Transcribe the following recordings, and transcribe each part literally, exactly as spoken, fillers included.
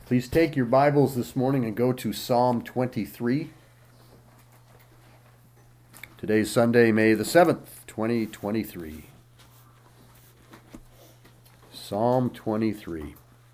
Please take your Bibles this morning and go to Psalm twenty-three. Today's Sunday, May the seventh, twenty twenty-three. Psalm twenty-three.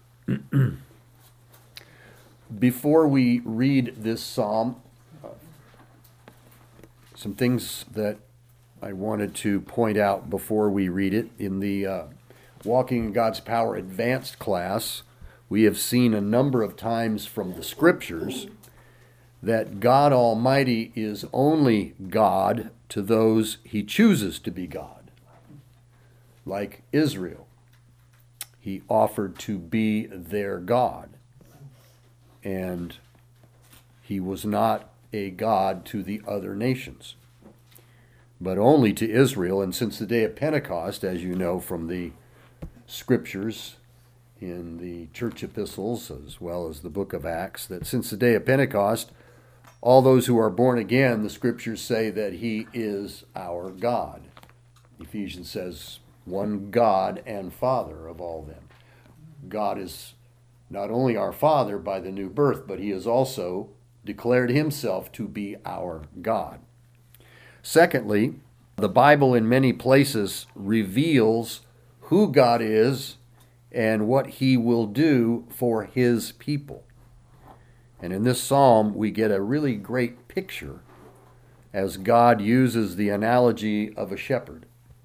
Before we read this psalm, uh, some things that I wanted to point out before we read it. In the uh, Walking in God's Power Advanced class, we have seen a number of times from the Scriptures that God Almighty is only God to those He chooses to be God. Like Israel, He offered to be their God. And He was not a God to the other nations, but only to Israel. And since the day of Pentecost, as you know from the Scriptures, in the church epistles as well as the book of Acts, that since the day of Pentecost, all those who are born again, the Scriptures say that He is our God. Ephesians says, one God and Father of all them. God is not only our Father by the new birth, but He has also declared Himself to be our God. Secondly, the Bible in many places reveals who God is and what He will do for His people. And in this psalm, we get a really great picture as God uses the analogy of a shepherd.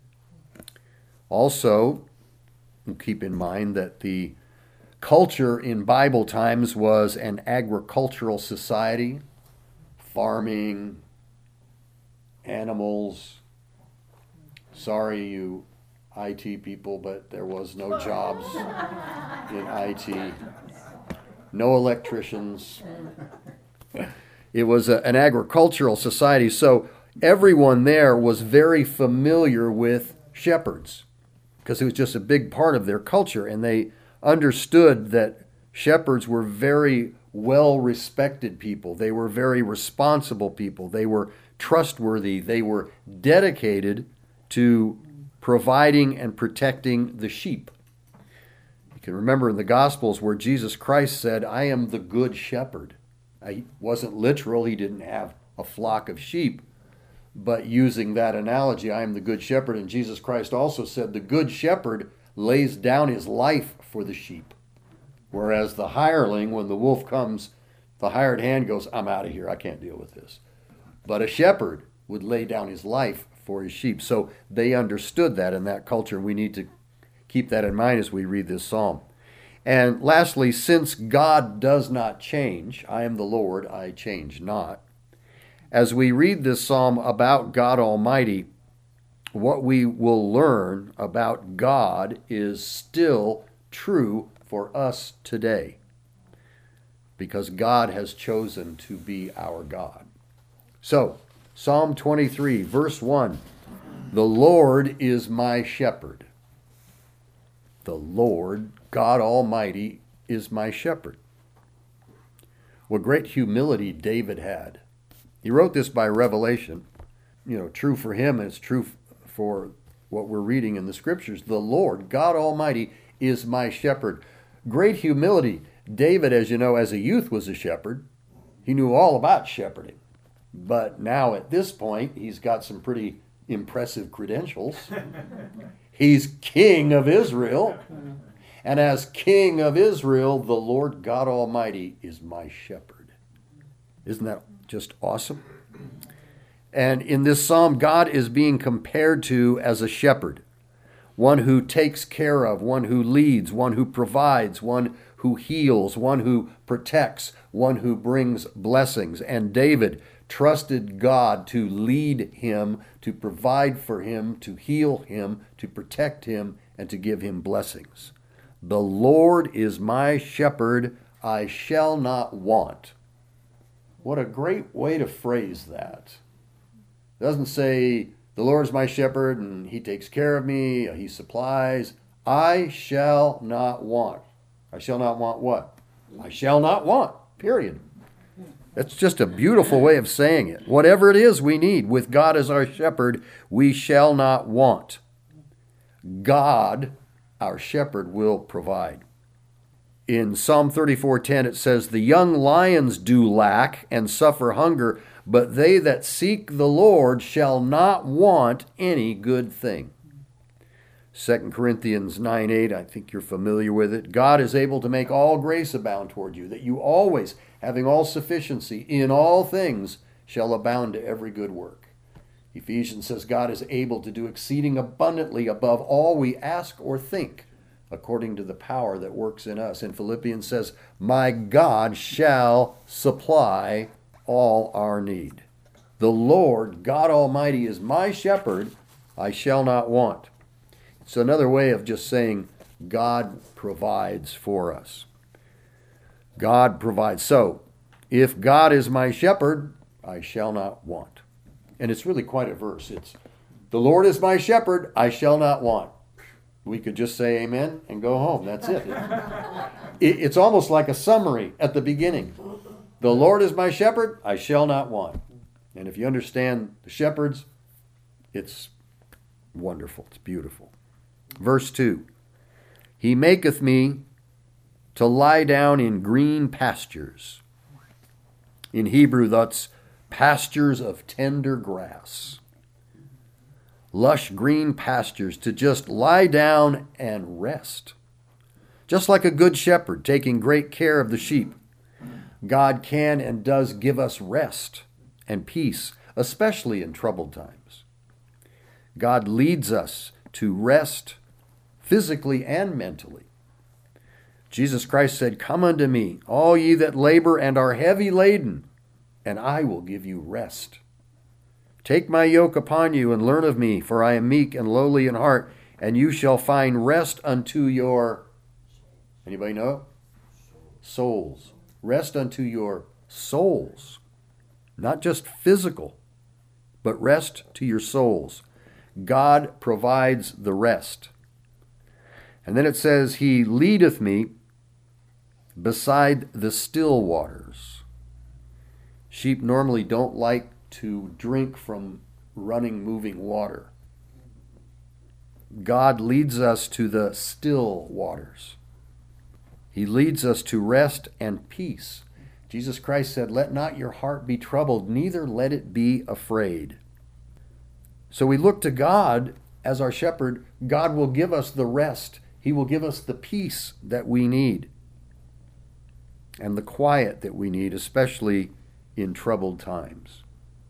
Also, keep in mind that the culture in Bible times was an agricultural society, farming, animals. Sorry, you I T people, but there was no jobs in I T. No electricians. It was a, an agricultural society, so everyone there was very familiar with shepherds because it was just a big part of their culture, and they understood that shepherds were very well-respected people. They were very responsible people. They were trustworthy. They were dedicated to providing and protecting the sheep. You can remember in the Gospels where Jesus Christ said, I am the good shepherd. He wasn't literal. He didn't have a flock of sheep. But using that analogy, I am the good shepherd. And Jesus Christ also said, the good shepherd lays down his life for the sheep. Whereas the hireling, when the wolf comes, the hired hand goes, I'm out of here. I can't deal with this. But a shepherd would lay down his life for his sheep. So they understood that in that culture. We need to keep that in mind as we read this psalm. And lastly, since God does not change, I am the Lord, I change not. As we read this psalm about God Almighty, what we will learn about God is still true for us today, because God has chosen to be our God. So, Psalm twenty-three, verse one, the Lord is my shepherd. The Lord, God Almighty, is my shepherd. What great humility David had. He wrote this by revelation. You know, true for him, and it's true for what we're reading in the Scriptures. The Lord, God Almighty, is my shepherd. Great humility. David, as you know, as a youth was a shepherd. He knew all about shepherding. But now at this point, he's got some pretty impressive credentials. He's king of Israel. And as king of Israel, the Lord God Almighty is my shepherd. Isn't that just awesome? And in this psalm, God is being compared to as a shepherd. One who takes care of, one who leads, one who provides, one who heals, one who protects, one who brings blessings. And David trusted God to lead him, to provide for him, to heal him, to protect him, and to give him blessings. The Lord is my shepherd, I shall not want. What a great way to phrase that. It doesn't say, the Lord is my shepherd and He takes care of me, He supplies. I shall not want. I shall not want what? I shall not want, period. That's just a beautiful way of saying it. Whatever it is we need, with God as our shepherd, we shall not want. God, our shepherd, will provide. In Psalm thirty-four ten, it says, "The young lions do lack and suffer hunger, but they that seek the Lord shall not want any good thing." Second Corinthians nine eight, I think you're familiar with it. "God is able to make all grace abound toward you, that you always, having all sufficiency in all things, shall abound to every good work." Ephesians says God is able to do exceeding abundantly above all we ask or think, according to the power that works in us. And Philippians says, "My God shall supply all our need." The Lord, God Almighty, is my shepherd, I shall not want. It's another way of just saying God provides for us. God provides. So, if God is my shepherd, I shall not want. And it's really quite a verse. It's, "The Lord is my shepherd, I shall not want." We could just say amen and go home. That's it. it. It's almost like a summary at the beginning. "The Lord is my shepherd, I shall not want." And if you understand the shepherds, it's wonderful. It's beautiful. Verse two, "He maketh me to lie down in green pastures." In Hebrew, that's pastures of tender grass. Lush green pastures to just lie down and rest. Just like a good shepherd taking great care of the sheep, God can and does give us rest and peace, especially in troubled times. God leads us to rest physically and mentally. Jesus Christ said, "Come unto me, all ye that labor and are heavy laden, and I will give you rest. Take my yoke upon you and learn of me, for I am meek and lowly in heart, and you shall find rest unto your," anybody know? Souls. Rest unto your souls. Not just physical, but rest to your souls. God provides the rest. And then it says, "He leadeth me beside the still waters." Sheep normally don't like to drink from running, moving water. God leads us to the still waters. He leads us to rest and peace. Jesus Christ said, "Let not your heart be troubled, neither let it be afraid." So we look to God as our shepherd. God will give us the rest. He will give us the peace that we need and the quiet that we need, especially in troubled times.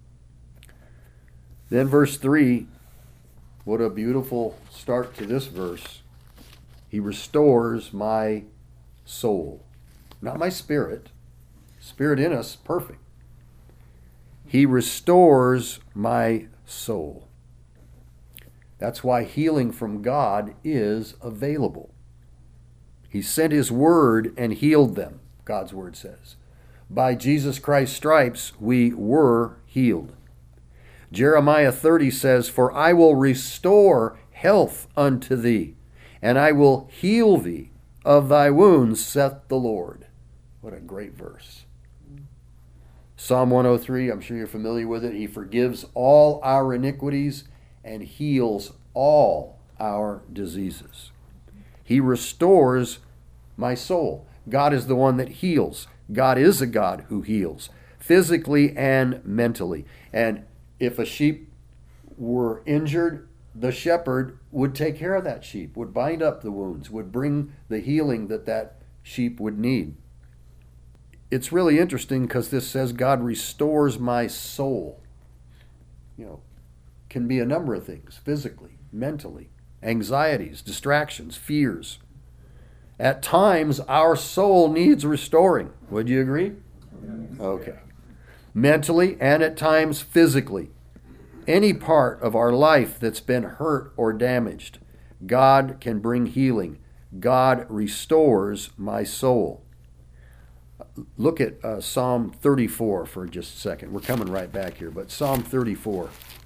Then verse three, what a beautiful start to this verse. "He restores my soul." Not my spirit. Spirit in us, perfect. He restores my soul. That's why healing from God is available. He sent his word and healed them, God's word says. By Jesus Christ's stripes we were healed. Jeremiah thirty says, "For I will restore health unto thee, and I will heal thee of thy wounds, saith the Lord." What a great verse. Psalm one oh three, I'm sure you're familiar with it. "He forgives all our iniquities and heals all our diseases." He restores my soul. God is the one that heals. God is a God who heals, physically and mentally. And if a sheep were injured, the shepherd would take care of that sheep, would bind up the wounds, would bring the healing that that sheep would need. It's really interesting because this says God restores my soul. You know, can be a number of things, physically, mentally, anxieties, distractions, fears. At times, our soul needs restoring. Would you agree? Okay. Mentally and at times physically. Any part of our life that's been hurt or damaged, God can bring healing. God restores my soul. Look at uh, Psalm thirty-four for just a second. We're coming right back here, but Psalm thirty-four.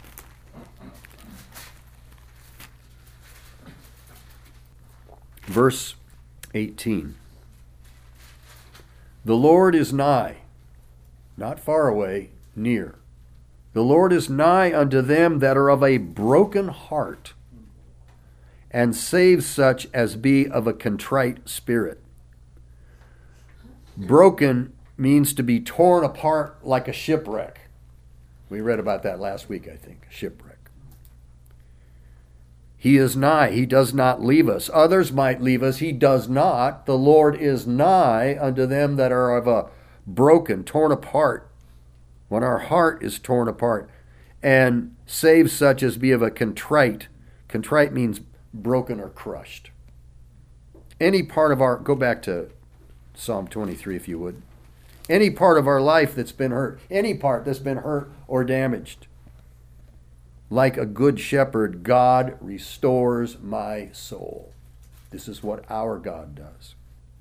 Verse eighteen. "The Lord is nigh," not far away, near. "The Lord is nigh unto them that are of a broken heart, and saves such as be of a contrite spirit. Broken means to be torn apart like a shipwreck. We read about that last week, I think, shipwreck. He is nigh. He does not leave us. Others might leave us. He does not. The Lord is nigh unto them that are of a broken, torn apart. When our heart is torn apart, and save such as be of a contrite. Contrite means broken or crushed. Any part of our, go back to Psalm twenty-three if you would. Any part of our life that's been hurt, any part that's been hurt or damaged. Like a good shepherd, God restores my soul. This is what our God does.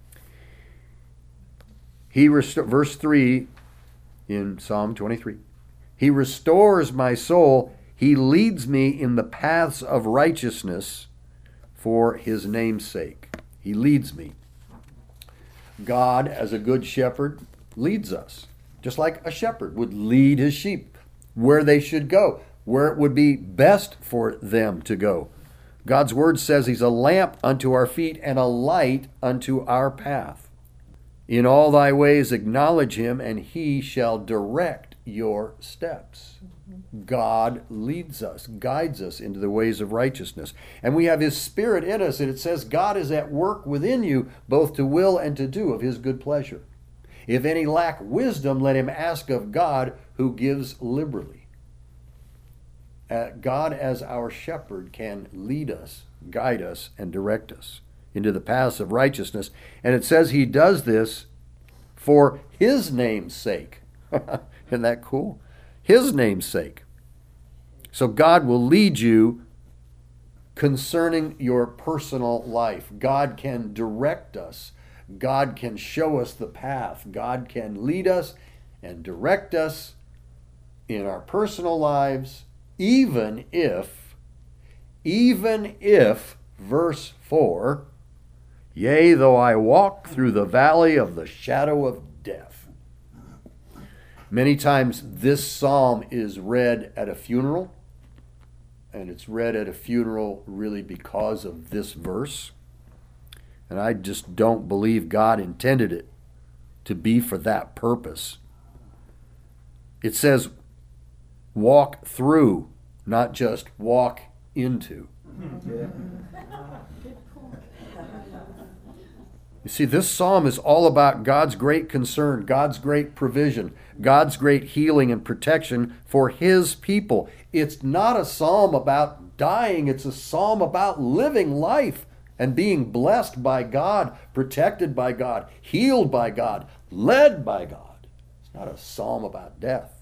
He rest- verse three in Psalm twenty-three. He restores my soul. He leads me in the paths of righteousness for his name's sake. He leads me. God, as a good shepherd, leads us. Just like a shepherd would lead his sheep where they should go, where it would be best for them to go. God's word says he's a lamp unto our feet and a light unto our path. In all thy ways acknowledge him, and he shall direct your steps. God leads us, guides us into the ways of righteousness. And we have his Spirit in us, and it says God is at work within you, both to will and to do of his good pleasure. If any lack wisdom, let him ask of God, who gives liberally. Uh, God as our shepherd can lead us, guide us, and direct us into the paths of righteousness. And it says he does this for his name's sake. Isn't that cool? His name's sake. So God will lead you concerning your personal life. God can direct us. God can show us the path. God can lead us and direct us in our personal lives, even if, even if, verse four, yea, though I walk through the valley of the shadow of death. Many times this psalm is read at a funeral, and it's read at a funeral really because of this verse. And I just don't believe God intended it to be for that purpose. It says walk through, not just walk into. You see, this psalm is all about God's great concern, God's great provision, God's great healing and protection for his people. It's not a psalm about dying. It's a psalm about living life and being blessed by God, protected by God, healed by God, led by God. It's not a psalm about death.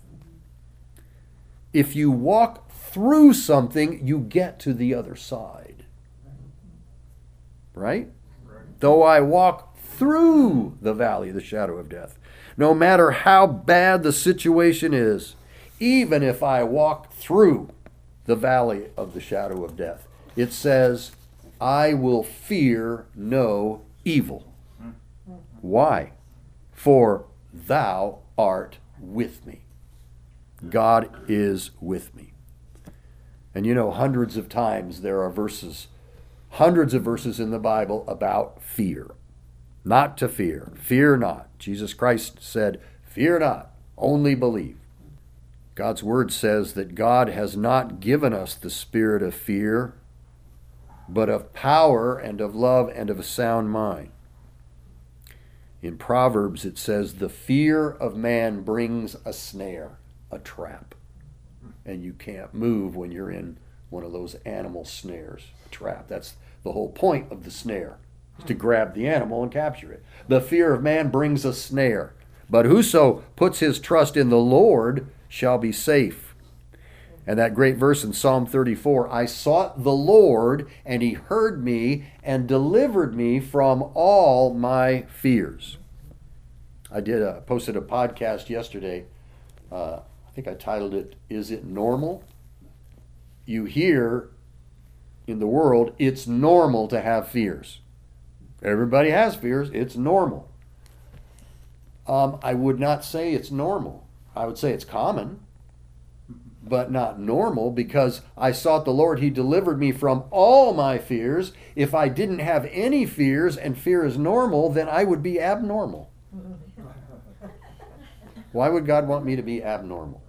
If you walk through something, you get to the other side. Right? Though I walk through the valley of the shadow of death, no matter how bad the situation is, even if I walk through the valley of the shadow of death, it says, I will fear no evil. Why? For thou art with me. God is with me. And you know, hundreds of times there are verses, hundreds of verses in the Bible about fear. Not to fear. Fear not. Jesus Christ said, fear not, only believe. God's word says that God has not given us the spirit of fear, but of power and of love and of a sound mind. In Proverbs it says, the fear of man brings a snare, a trap. And you can't move when you're in one of those animal snares, a trap. That's the whole point of the snare, is to grab the animal and capture it. The fear of man brings a snare, but whoso puts his trust in the Lord shall be safe. And that great verse in Psalm thirty-four, I sought the Lord, and he heard me and delivered me from all my fears. I did a, posted a podcast yesterday. Uh, I think I titled it, Is It Normal? You hear in the world, it's normal to have fears. Everybody has fears. It's normal. Um, I would not say it's normal. I would say it's common, but not normal, because I sought the Lord. He delivered me from all my fears. If I didn't have any fears and fear is normal, then I would be abnormal. Why would God want me to be abnormal?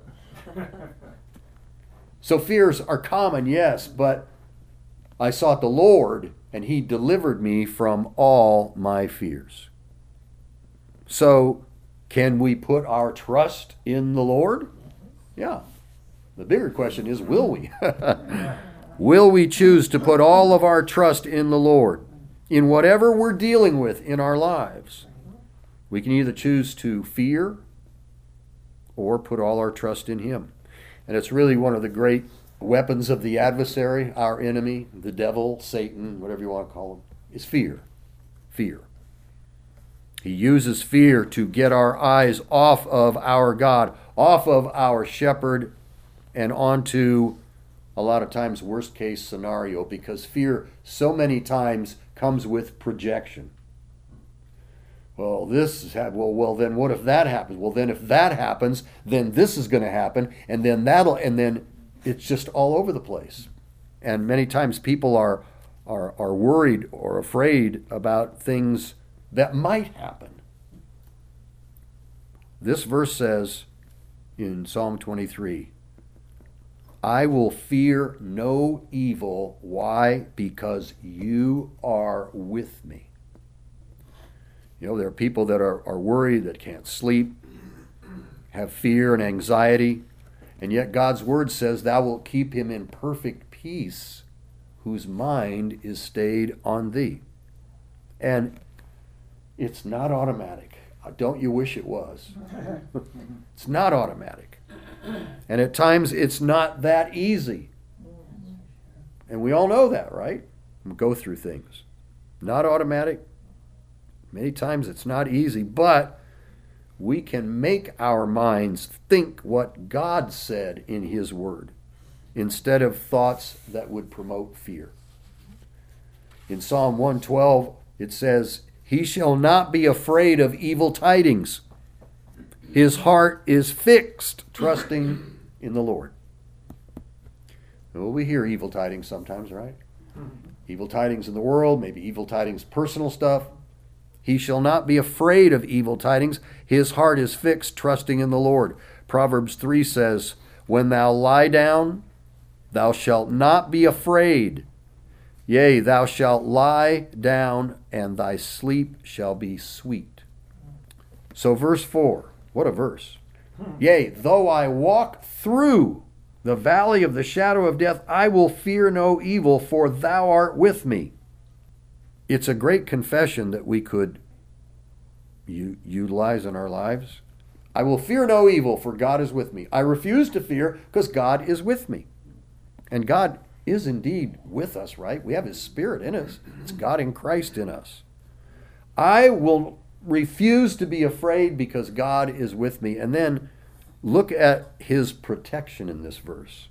So fears are common, yes, but I sought the Lord, and he delivered me from all my fears. So, can we put our trust in the Lord? Yeah. The bigger question is, will we? Will we choose to put all of our trust in the Lord? In whatever we're dealing with in our lives, we can either choose to fear or put all our trust in him. And it's really one of the great weapons of the adversary, our enemy, the devil, Satan, whatever you want to call him, is fear. Fear. He uses fear to get our eyes off of our God, off of our shepherd, and onto, a lot of times, worst case scenario, because fear so many times comes with projection. Well, this is hap- well, well, then what if that happens? Well, then if that happens, then this is going to happen, and then that'll, and then it's just all over the place. And many times people are are are worried or afraid about things that might happen. This verse says in Psalm twenty-three, I will fear no evil. Why? Because you are with me. You know, there are people that are, are worried, that can't sleep, have fear and anxiety, and yet God's word says, thou wilt keep him in perfect peace, whose mind is stayed on thee. And it's not automatic. Don't you wish it was? It's not automatic. And at times it's not that easy. And we all know that, right? We go through things. Not automatic. Many times it's not easy, but we can make our minds think what God said in his word instead of thoughts that would promote fear. In Psalm one twelve, it says, he shall not be afraid of evil tidings. His heart is fixed, trusting in the Lord. Well, we hear evil tidings sometimes, right? Evil tidings in the world, maybe evil tidings, personal stuff. He shall not be afraid of evil tidings. His heart is fixed, trusting in the Lord. Proverbs three says, when thou lie down, thou shalt not be afraid. Yea, thou shalt lie down, and thy sleep shall be sweet. So verse four, what a verse. Yea, though I walk through the valley of the shadow of death, I will fear no evil, for thou art with me. It's a great confession that we could u- utilize in our lives. I will fear no evil, for God is with me. I refuse to fear because God is with me. And God is indeed with us, right? We have his Spirit in us. It's God in Christ in us. I will refuse to be afraid because God is with me. And then look at his protection in this verse.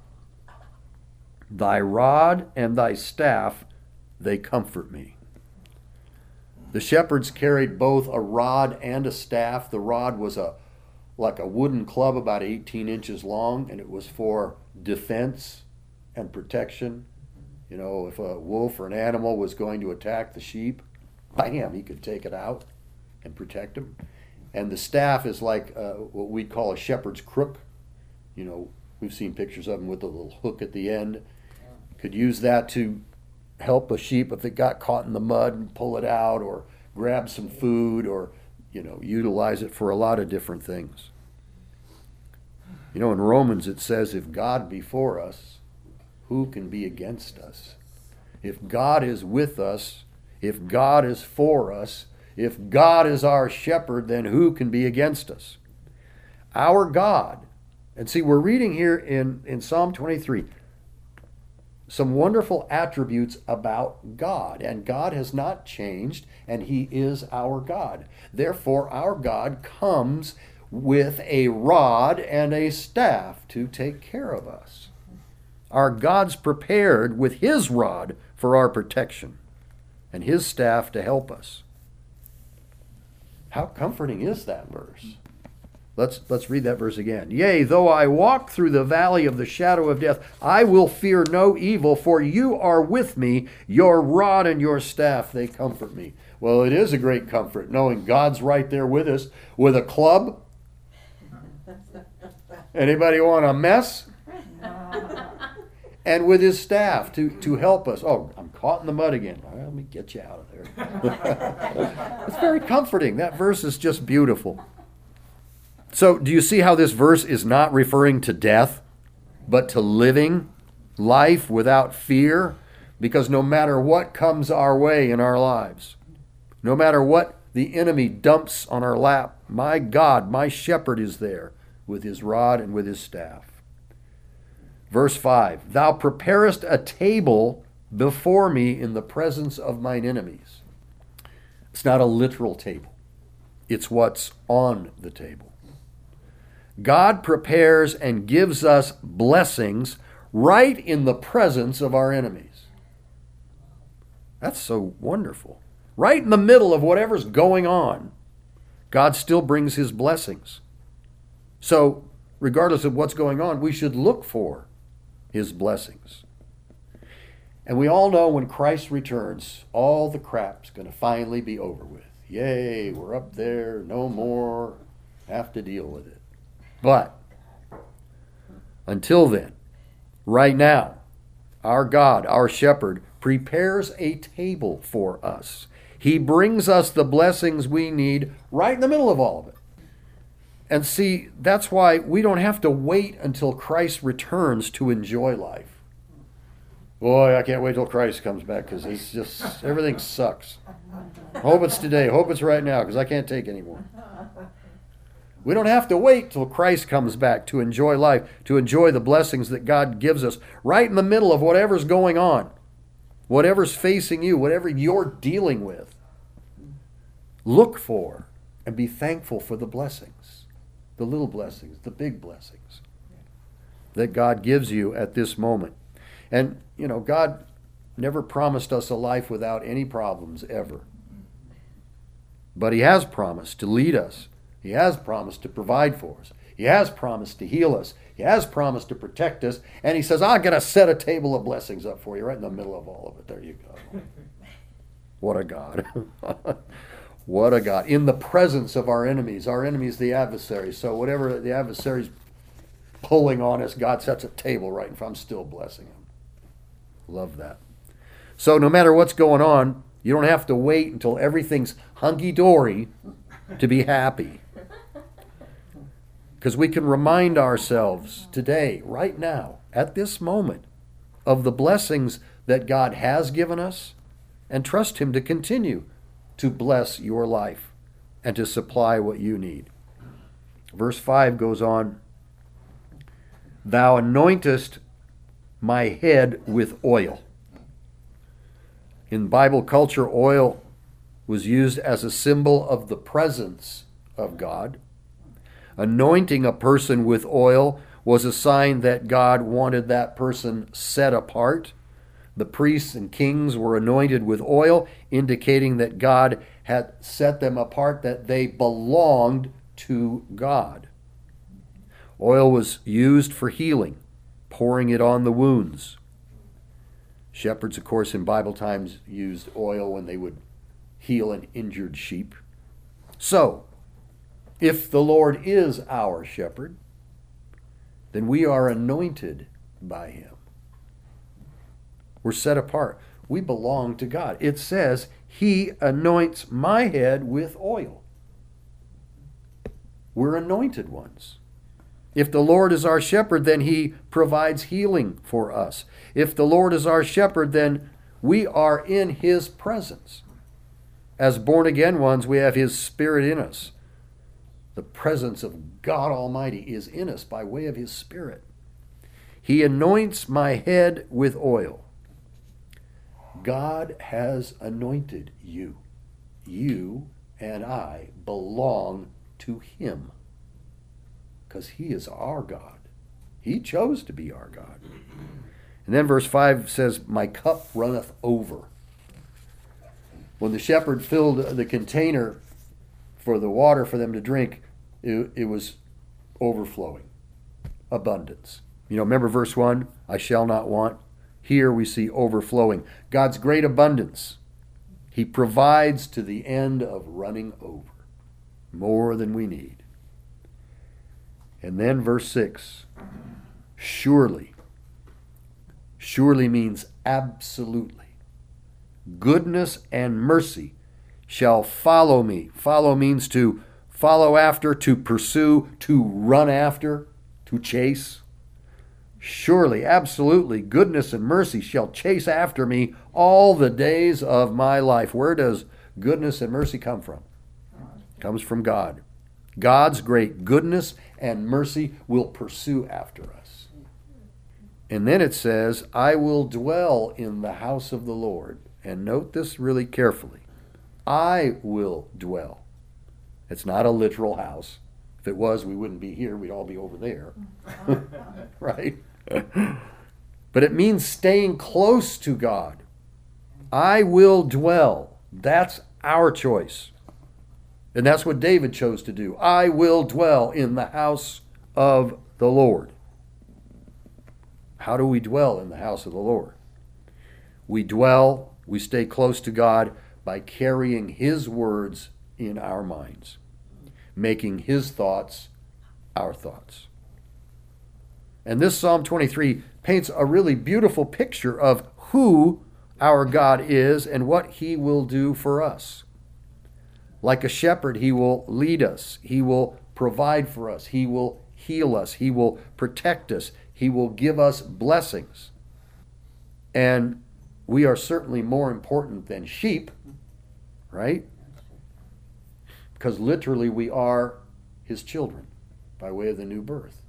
Thy rod and thy staff, they comfort me. The shepherds carried both a rod and a staff. The rod was a like a wooden club about eighteen inches long, and it was for defense and protection. You know, if a wolf or an animal was going to attack the sheep, bam, he could take it out and protect him. And the staff is like uh, what we call a shepherd's crook. You know, we've seen pictures of them with a little hook at the end. Could use that to help a sheep if it got caught in the mud and pull it out, or grab some food, or, you know, utilize it for a lot of different things. You know, in Romans it says, if God be for us, who can be against us? If God is with us, if God is for us, if God is our shepherd, then who can be against us? Our God. And see, we're reading here in, in Psalm twenty-three some wonderful attributes about God. And God has not changed, and he is our God. Therefore, our God comes with a rod and a staff to take care of us. Our God's prepared with his rod for our protection and his staff to help us. How comforting is that verse? Let's, let's read that verse again. Yea, though I walk through the valley of the shadow of death, I will fear no evil, for you are with me. Your rod and your staff, they comfort me. Well, it is a great comfort knowing God's right there with us with a club. Anybody want a mess? And with his staff to, to help us. Oh, I'm caught in the mud again. All right, let me get you out of there. It's very comforting. That verse is just beautiful. So do you see how this verse is not referring to death, but to living life without fear? Because no matter what comes our way in our lives, no matter what the enemy dumps on our lap, my God, my shepherd is there with his rod and with his staff. Verse five, thou preparest a table before me in the presence of mine enemies. It's not a literal table. It's what's on the table. God prepares and gives us blessings right in the presence of our enemies. That's so wonderful. Right in the middle of whatever's going on, God still brings his blessings. So, regardless of what's going on, we should look for his blessings. And we all know when Christ returns, all the crap's going to finally be over with. Yay, we're up there, no more, have to deal with it. But until then, right now, our God, our shepherd, prepares a table for us. He brings us the blessings we need right in the middle of all of it. And see, that's why we don't have to wait until Christ returns to enjoy life. Boy, I can't wait till Christ comes back because it's just, everything sucks. Hope it's today. Hope it's right now because I can't take anymore. We don't have to wait till Christ comes back to enjoy life, to enjoy the blessings that God gives us right in the middle of whatever's going on, whatever's facing you, whatever you're dealing with. Look for and be thankful for the blessings, the little blessings, the big blessings that God gives you at this moment. And, you know, God never promised us a life without any problems ever. But he has promised to lead us. He has promised to provide for us. He has promised to heal us. He has promised to protect us. And he says, I'm going to set a table of blessings up for you right in the middle of all of it. There you go. What a God. What a God. In the presence of our enemies. Our enemies, the adversaries. So whatever the adversary's pulling on us, God sets a table right in front. I'm still blessing him. Love that. So no matter what's going on, you don't have to wait until everything's hunky-dory to be happy. Because we can remind ourselves today, right now, at this moment, of the blessings that God has given us and trust him to continue to bless your life and to supply what you need. Verse five goes on, thou anointest my head with oil. In Bible culture, oil was used as a symbol of the presence of God. Anointing a person with oil was a sign that God wanted that person set apart. The priests and kings were anointed with oil, indicating that God had set them apart, that they belonged to God. Oil was used for healing, pouring it on the wounds. Shepherds, of course, in Bible times used oil when they would heal an injured sheep. So, if the Lord is our shepherd, then we are anointed by him. We're set apart. We belong to God. It says, he anoints my head with oil. We're anointed ones. If the Lord is our shepherd, then he provides healing for us. If the Lord is our shepherd, then we are in his presence. As born-again ones, we have his Spirit in us. The presence of God Almighty is in us by way of his Spirit. He anoints my head with oil. God has anointed you. You and I belong to him. Because he is our God. He chose to be our God. And then verse five says, my cup runneth over. When the shepherd filled the container for the water for them to drink, it, it was overflowing. Abundance. You know, remember verse one, I shall not want. Here we see overflowing. God's great abundance He provides to the end of running over, more than we need. And then verse six, surely. Surely means absolutely. Goodness and mercy shall follow me. Follow means to follow after, to pursue, to run after, to chase. Surely, absolutely, goodness and mercy shall chase after me all the days of my life. Where does goodness and mercy come from? It comes from God. God's great goodness and mercy will pursue after us. And then it says, I will dwell in the house of the Lord. And note this really carefully. I will dwell. It's not a literal house. If it was, we wouldn't be here. We'd all be over there. Right? But it means staying close to God. I will dwell. That's our choice. And that's what David chose to do. I will dwell in the house of the Lord. How do we dwell in the house of the Lord? We dwell, we stay close to God by carrying His words in our minds, making His thoughts our thoughts. And this Psalm twenty-three paints a really beautiful picture of who our God is and what He will do for us. Like a shepherd, He will lead us. He will provide for us. He will heal us. He will protect us. He will give us blessings. And we are certainly more important than sheep, right? Because literally we are His children by way of the new birth.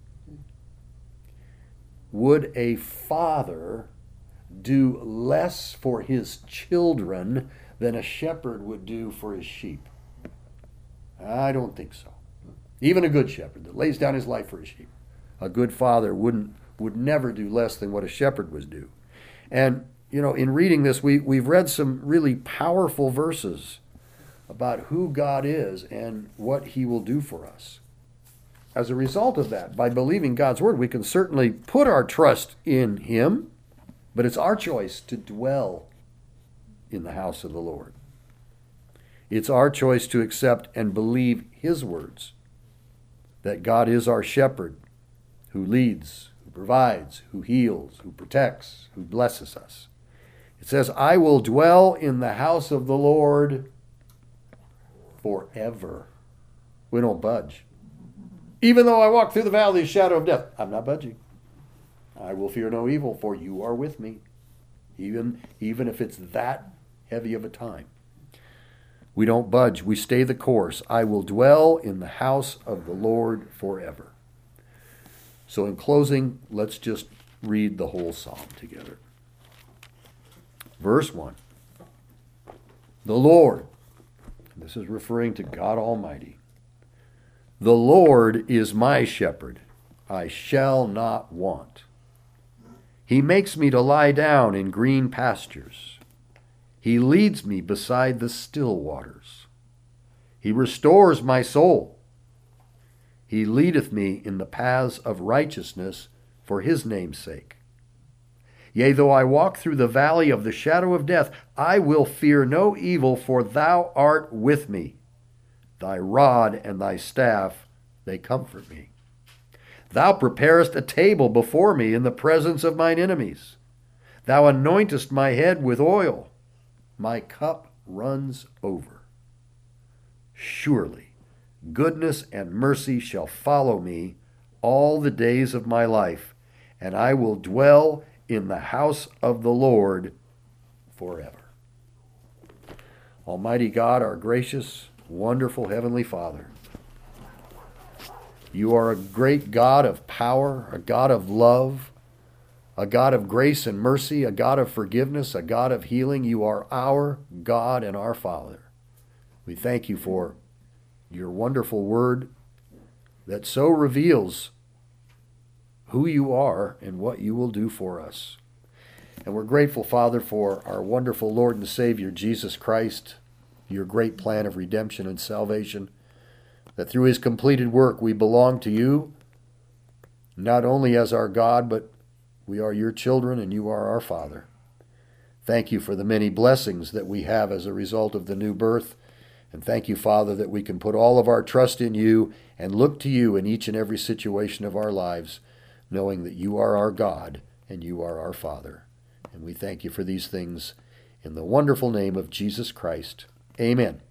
Would a father do less for his children than a shepherd would do for his sheep? I don't think so. Even a good shepherd that lays down his life for his sheep, a good father wouldn't would never do less than what a shepherd would do. And, you know, in reading this, we, we've read some really powerful verses about who God is and what He will do for us. As a result of that, by believing God's word, we can certainly put our trust in Him, but it's our choice to dwell in the house of the Lord. It's our choice to accept and believe His words, that God is our shepherd who leads, who provides, who heals, who protects, who blesses us. It says, I will dwell in the house of the Lord forever. We don't budge. Even though I walk through the valley of the shadow of death, I'm not budging. I will fear no evil, for you are with me, even, even if it's that heavy of a time. We don't budge. We stay the course. I will dwell in the house of the Lord forever. So in closing, let's just read the whole psalm together. Verse one. The Lord, this is referring to God Almighty. The Lord is my shepherd. I shall not want. He makes me to lie down in green pastures. He leads me beside the still waters. He restores my soul. He leadeth me in the paths of righteousness for His name's sake. Yea, though I walk through the valley of the shadow of death, I will fear no evil, for Thou art with me. Thy rod and Thy staff, they comfort me. Thou preparest a table before me in the presence of mine enemies. Thou anointest my head with oil. My cup runs over. Surely goodness and mercy shall follow me all the days of my life, and I will dwell in the house of the Lord forever. Almighty God, our gracious, wonderful Heavenly Father, You are a great God of power, a God of love, a God of grace and mercy, a God of forgiveness, a God of healing. You are our God and our Father. We thank You for Your wonderful word that so reveals who You are and what You will do for us. And we're grateful, Father, for our wonderful Lord and Savior, Jesus Christ, Your great plan of redemption and salvation, that through His completed work we belong to You, not only as our God, but we are Your children and You are our Father. Thank you for the many blessings that we have as a result of the new birth. And thank you, Father, that we can put all of our trust in you and look to you in each and every situation of our lives, knowing that you are our God and you are our Father. And we thank you for these things in the wonderful name of Jesus Christ. Amen.